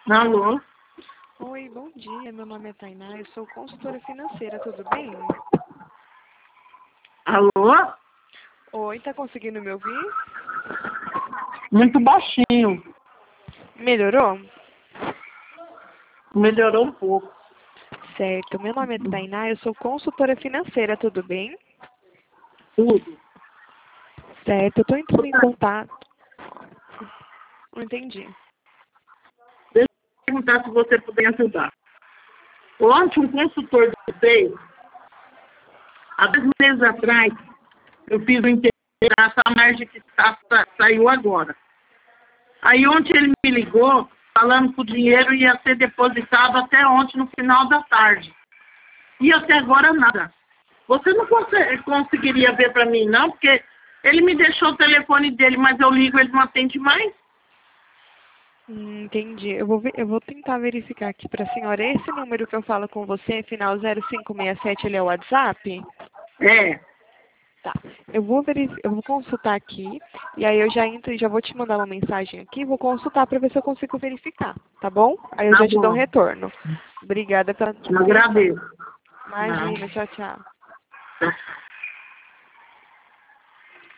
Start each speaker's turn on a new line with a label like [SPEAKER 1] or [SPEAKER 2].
[SPEAKER 1] Alô?
[SPEAKER 2] Oi, bom dia. Meu nome é Tainá, eu sou consultora financeira, tudo bem?
[SPEAKER 1] Alô?
[SPEAKER 2] Oi, tá conseguindo me ouvir?
[SPEAKER 1] Muito baixinho.
[SPEAKER 2] Melhorou?
[SPEAKER 1] Melhorou um pouco.
[SPEAKER 2] Certo, meu nome é Tainá, eu sou consultora financeira, tudo bem?
[SPEAKER 1] Tudo.
[SPEAKER 2] Certo, eu tô entrando em contato. Não entendi.
[SPEAKER 1] Deixa eu perguntar se você puder ajudar. Ontem, um consultor de vocês, há 2 meses atrás, eu fiz o interesse, a margem que saiu agora. Aí ontem ele me ligou, falando que o dinheiro ia ser depositado até ontem, no final da tarde. E até agora nada. Você não conseguiria ver para mim, não? Porque ele me deixou o telefone dele, mas eu ligo, ele não atende mais.
[SPEAKER 2] Entendi. Eu vou tentar verificar aqui para a senhora. Esse número que eu falo com você, final 0567, ele é o WhatsApp?
[SPEAKER 1] É,
[SPEAKER 2] Tá. Eu vou consultar aqui e aí eu já entro e já vou te mandar uma mensagem aqui, vou consultar para ver se eu consigo verificar, tá bom? Aí eu
[SPEAKER 1] tá
[SPEAKER 2] já te dou um
[SPEAKER 1] bom.
[SPEAKER 2] retorno. Obrigada pela
[SPEAKER 1] Eu
[SPEAKER 2] atenção.
[SPEAKER 1] agradeço.
[SPEAKER 2] Imagina, tchau, tchau.
[SPEAKER 1] Não.